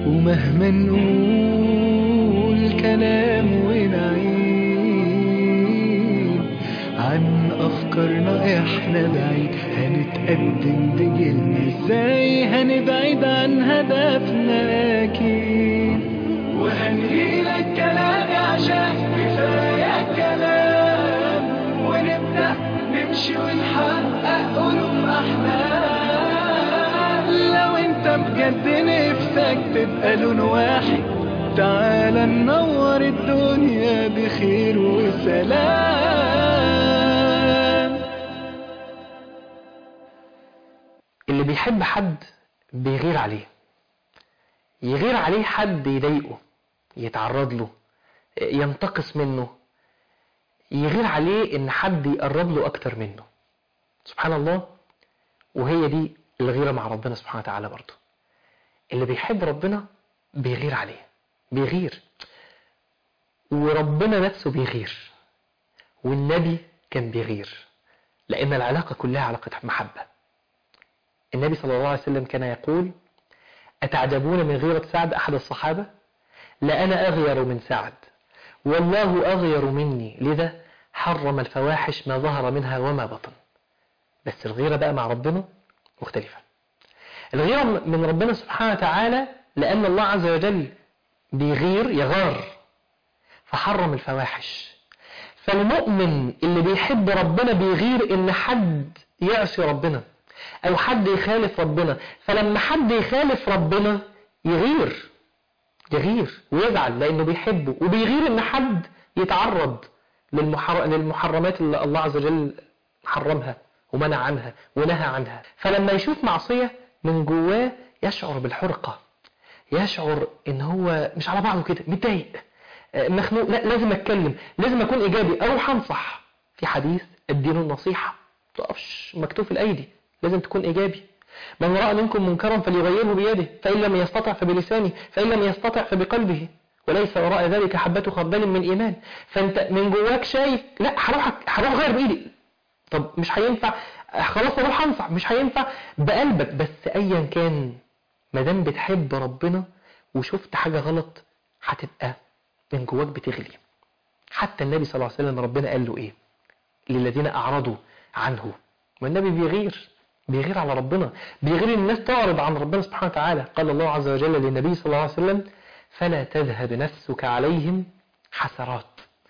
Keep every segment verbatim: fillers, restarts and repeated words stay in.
ومهما نقول كلام ونعيد عن أفكارنا إحنا بعيد، هنتقدم بجيلنا إزاي هنبعد عن هدفنا أكيد. وهنهيلك كلامي عشان كفاية كلام، ونبدأ نمشي ونحقق ألوف أحلام. لو أنت بجد نفسك تبقى لون واحد، تعال ننور الدنيا بخير وسلام. اللي بيحب حد بيغير عليه، يغير عليه حد يضايقه، يتعرض له، ينتقص منه، يغير عليه ان حد يقرب له اكتر منه. سبحان الله. وهي دي الغيرة مع ربنا سبحانه وتعالى برضه. اللي بيحب ربنا بيغير عليه، بيغير، وربنا نفسه بيغير، والنبي كان بيغير، لأن العلاقة كلها علاقة محبة. النبي صلى الله عليه وسلم كان يقول: أتعجبون من غيرة سعد أحد الصحابة؟ لأنا أغير من سعد، والله أغير مني، لذا حرم الفواحش ما ظهر منها وما بطن. بس الغيرة بقى مع ربنا مختلفة. الغيرة من ربنا سبحانه وتعالى لأن الله عز وجل بيغير، يغار، فحرم الفواحش. فالمؤمن اللي بيحب ربنا بيغير إن حد يعصي ربنا أو حد يخالف ربنا، فلما حد يخالف ربنا يغير يغير ويزعل لأنه بيحبه، وبيغير إن حد يتعرض للمحرمات اللي الله عز وجل حرمها ومنع عنها ونهى عنها. فلما يشوف معصية من جواه يشعر بالحرقة، يشعر إن هو مش على بعضه كده، متضايق، مخنوق، لا لازم أتكلم، لازم أكون إيجابي، أروح أنصح. في حديث الدين النصيحة، تقفش مكتوف الأيدي، لازم تكون إيجابي. من رأى منكم منكرا فليغيره بيده، فإن لم يستطع فبلسانه، فإن لم يستطع فبقلبه، وليس وراء ذلك حبة خردل من إيمان. فأنت من جواك شايف لا هروح هروح غير بإيدي، طب مش هينفع، خلاص اروح انصح، مش هينفع بقلبك. بس ايا كان ما دام بتحب ربنا وشفت حاجه غلط هتبقى من جواك بتغلي. حتى النبي صلى الله عليه وسلم ربنا قال له ايه؟ للذين اعرضوا عنه. والنبي بيغير بيغير على ربنا، بيغير الناس تعرض عن ربنا سبحانه وتعالى. قال الله عز وجل للنبي صلى الله عليه وسلم: فلا تذهب نفسك عليهم حسرات.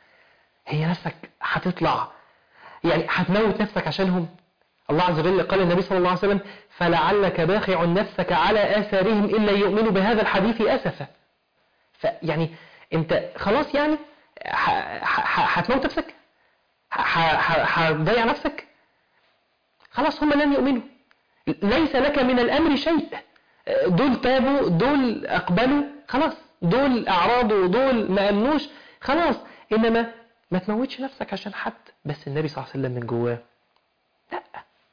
هي نفسك هتطلع يعني هتموت نفسك عشانهم؟ الله عز وجل قال النبي صلى الله عليه وسلم: فلعلك باخع نفسك على آثارهم إن لا يؤمنوا بهذا الحديث أسفا. فيعني انت خلاص يعني هتموت نفسك، هتضيع نفسك، خلاص هم لن يؤمنوا، ليس لك من الأمر شيء. دول تابوا، دول أقبلوا، خلاص، دول أعراضوا، دول ما أمنوش، خلاص. إنما ما تموتش نفسك عشان حد. بس النبي صلى الله عليه وسلم من جواه لا،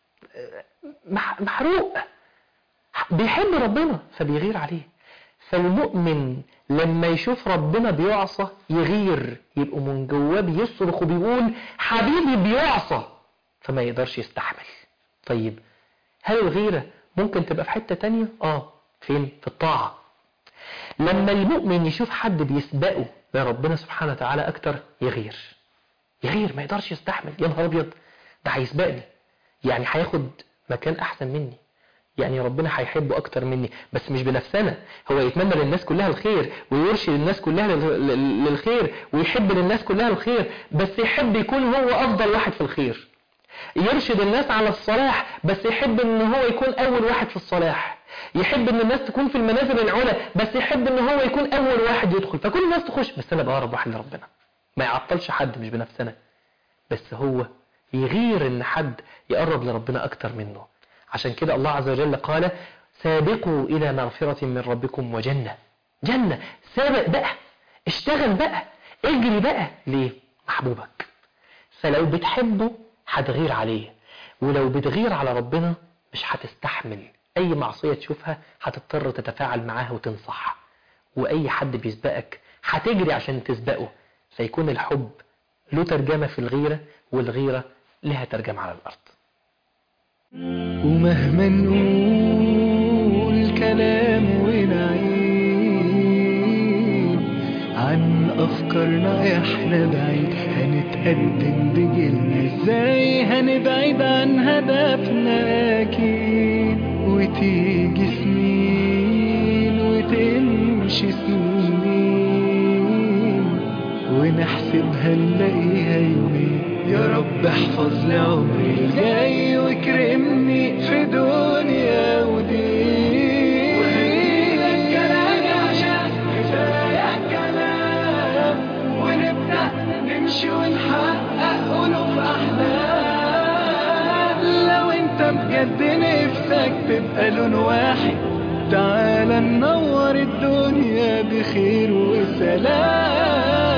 محروق، بيحب ربنا فبيغير عليه. فالمؤمن لما يشوف ربنا بيعصى يغير، يبقى من جواه بيصرخ وبيقول حبيبي بيعصى، فما يقدرش يستحمل. طيب هل الغيرة ممكن تبقى في حتة تانية؟ آه فين؟ في الطاعة. لما المؤمن يشوف حد بيسبقه لربنا سبحانه وتعالى أكتر يغير يغير ما يقدرش يستحمل. يا نهار أبيض، ده هيسبقني، يعني هياخد مكان أحسن مني، يعني ربنا هيحبه أكتر مني، بس مش بنفسنا. هو يتمنى للناس كلها الخير ويرشد الناس كلها للخير ويحب للناس كلها الخير، بس يحب يكون هو أفضل واحد في الخير. يرشد الناس على الصلاح بس يحب ان هو يكون أول واحد في الصلاح. يحب ان الناس تكون في المنازل العلى بس يحب ان هو يكون أول واحد يدخل، فكل الناس تخش بس أنا بقرب واحد لربنا. ما يعطلش حد، مش بنفسنا، بس هو يغير ان حد يقرب لربنا أكتر منه. عشان كده الله عز وجل قال: سابقوا إلى مغفرة من ربكم وجنة. جنة، سابق بقى، اشتغل بقى، اجري بقى. ليه؟ محبوبك. فلو بتحبه هتغير عليه، ولو بتغير على ربنا مش هتستحمل أي معصية تشوفها، هتضطر تتفاعل معاها وتنصح. وأي حد بيسبقك هتجري عشان تسبقه، فيكون الحب له ترجمة في الغيرة، والغيرة لها ترجمة على الأرض. ومهما نقول كلام ونعيد فكرنا احنا بعيد هنتقدم بجيلنا ازاي، هنبعد عن هدفنا اكيد. وتيجي سنين وتمشي سنين ونحسبها نلاقيها يومين. يا رب احفظ لي عمري الجاي واكرمني في دنيا ودين. وهديلك كلامي عشان كفاية كلام، ونبدأ نمشي ونحقق ألوف أحلام. لو انت بجد نفسك تبقى لون واحد، تعال ننور الدنيا بخير وسلام.